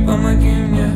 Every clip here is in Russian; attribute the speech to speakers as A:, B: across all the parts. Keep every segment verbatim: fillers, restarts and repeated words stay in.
A: помоги мне.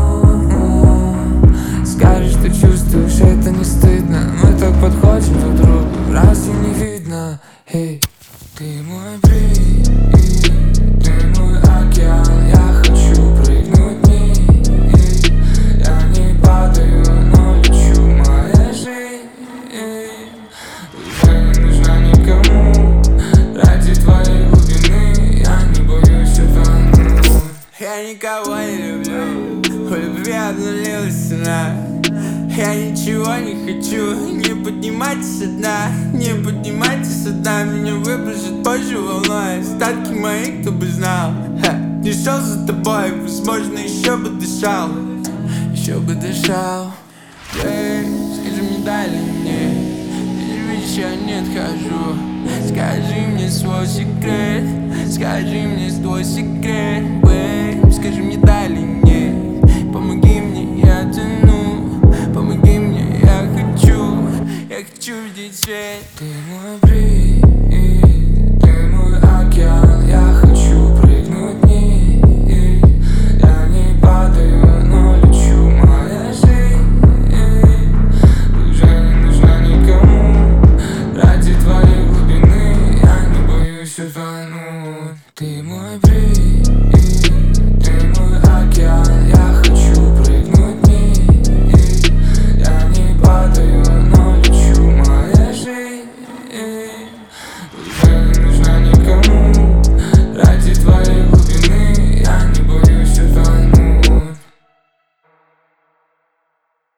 A: Скажи, что чувствуешь, это не стыдно. Мы так подходим друг к другу, раз и не видно. Эй, ты мой бриз, ты мой океан. Я хочу прыгнуть вниз. Я не падаю, но лечу. Моя жизнь уже не нужна никому. Ради твоей глубины я не боюсь утонуть.
B: Я никого не люблю, у любви обнулилась цена. Я ничего не хочу, не поднимайтесь со дна, не поднимайтесь со дна. Меня выбросит позже волной, остатки мои, кто бы знал. Ха, не шел за тобой, возможно, еще бы дышал.
A: Еще бы дышал. Эй, скажи мне, дай ли мне, ведь я не отхожу. Скажи мне свой секрет, скажи мне свой секрет. Эй, скажи мне, дай ли мне, помоги мне, я тону. Помоги мне, я хочу, я хочу видеть свет. Ты мой бриз, ты мой океан. Я хочу прыгнуть вниз.